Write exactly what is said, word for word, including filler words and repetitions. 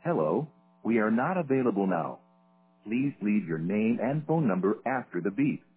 Hello, we are not available now. Please leave your name and phone number after the beep.